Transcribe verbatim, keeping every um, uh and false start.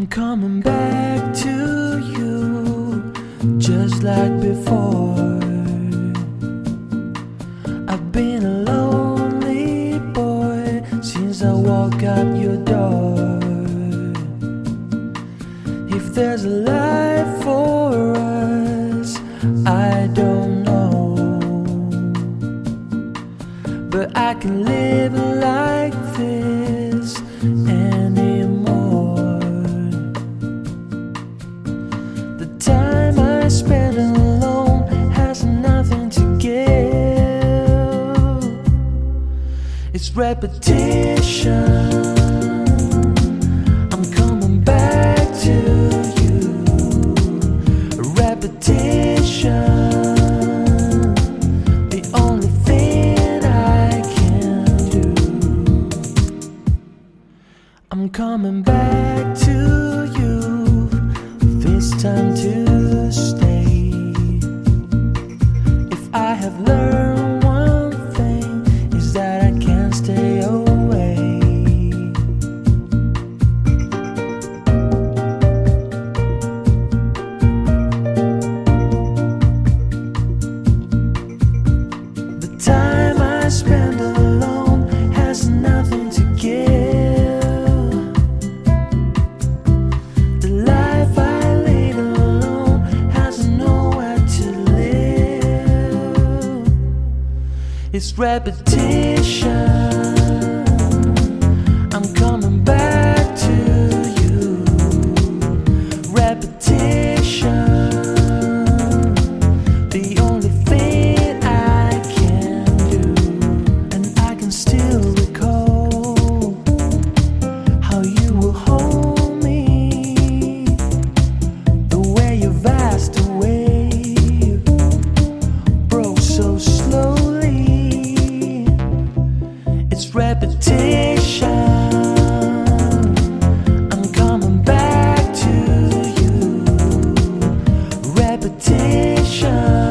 I'm coming back to you just like before. I've been a lonely boy since I walked out your door. If there's a life for us, I don't know, but I can live like this anymore. The time I spent alone has nothing to give. It's repetition. I'm coming back to you. Repetition. I'm coming back to you, this time to stay. If I have learned one thing, is that I can't stay away. The time I spend alone has nothing to give. It's repetition. I'm coming back to you. Repetition. The only thing I can do. And I can still recall how you will hold me, the way you vast away, broke so slowly. It's repetition. I'm coming back to you. Repetition.